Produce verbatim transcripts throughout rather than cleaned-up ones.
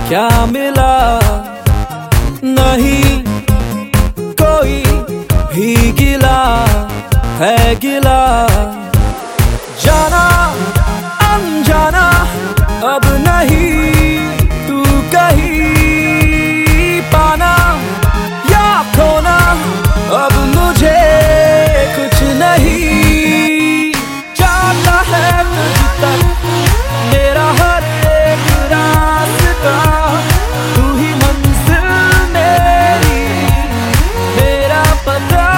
क्या मिला नहीं कोई भी गिला है गिला। जाना अनजाना अब नहीं तू कहीं पाना या खोना अब मुझे कुछ नहीं। जाता है तुझ तक मेरा हर एक रास्ता, तू ही मंजिल मेरी मेरा पता।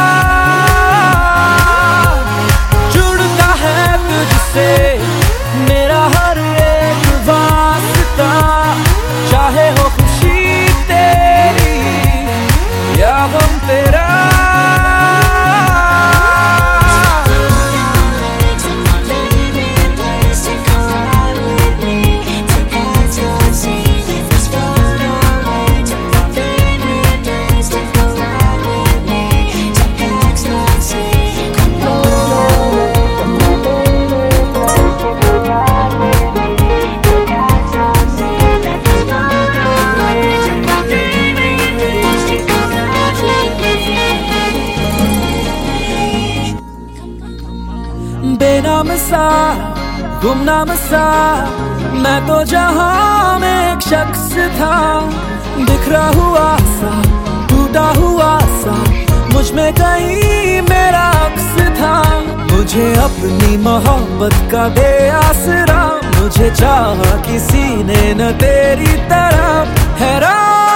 जुड़ता है तुझसे मेरा हर एक वास्ता, चाहे हो खुशी तेरी या गम तेरा। बेनाम सा गुमनाम सा मैं तो जहां में एक शख्स था, बिखरा हुआ सा टूटा हुआ सा मुझ में कहीं मेरा अक्स था। मुझे अपनी मोहब्बत का दे आसरा, मुझे चाहा किसी ने न तेरी तरह। हैरान